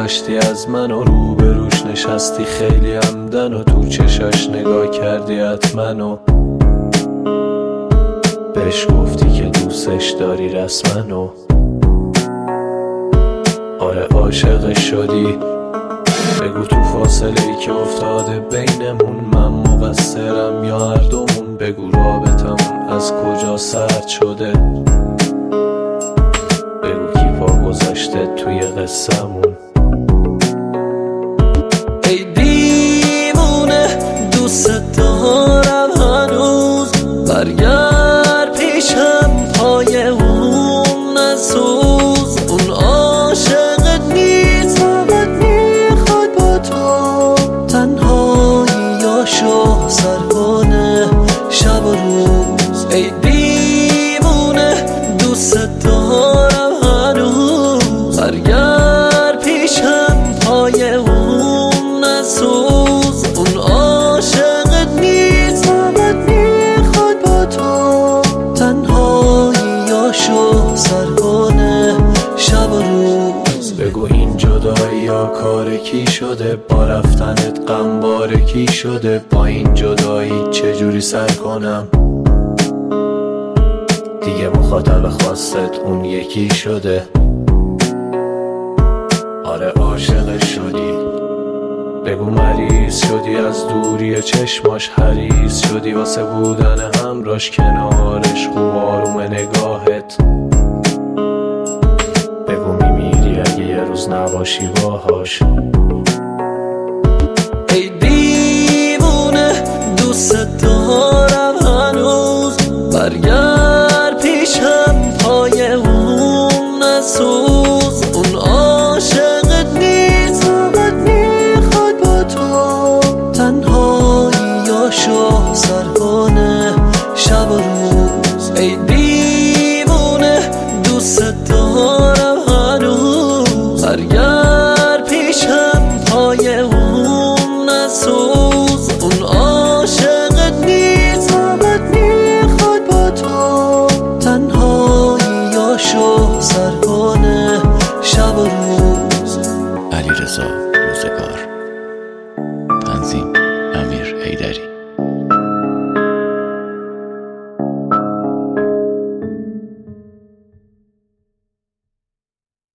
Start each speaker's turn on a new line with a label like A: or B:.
A: گذشتی از من و روبروش نشستی خیلی عمدن و تو چشاش نگاه کردی حتما و بهش گفتی که دوستش داری رسما و آره عاشقش شدی. بگو تو فاصله ای که افتاده بینمون من مقصرم یا هر دومون؟ بگو رابطم از کجا سرد شده؟ بگو کی پا گذاشته توی قصه‌مون؟
B: ای دیوونه دوست دارم هنوز، برگرد پیشم پای اون نسوز. اون عاشقت نیست فقط میخواد با تو تنهاییاشو سر کنه شب و روز. ای دیوونه دوست دارم هنوز، برگرد پیشم پای اون نسوز. اون عاشقت نیست فقط میخواد با تو تنهاییاشو سر کنه شب و روز.
A: بگو این جدایی یا کار کی شده؟ با رفتنت غمبار کی شده؟ با این جدایی چجوری سر کنم؟ دیگه مخاطب خواستت اون یکی شده. آره عاشقش شدی. بگو مریض شدی از دوری چشماش، حریص شدی واسه بودن همراش کنارش، خوب آروم نگاهت. بگو میمیری اگه یه روز نباشی باهاش.
B: ای دیوونه دوست دارم هنوز، برگرد پیشم پای اون نسوز. اون عاشقت نیست فقط میخواد با تو تنهاییاشو سر کنه شب و روز. ای دیوونه دوست دارم هنوز، برگرد پیشم پای اون نسوز. اون عاشقت نیست فقط میخواد با تو تنهاییاشو سر کنه شب و روز.
C: علیرضا روزگار. تنظیم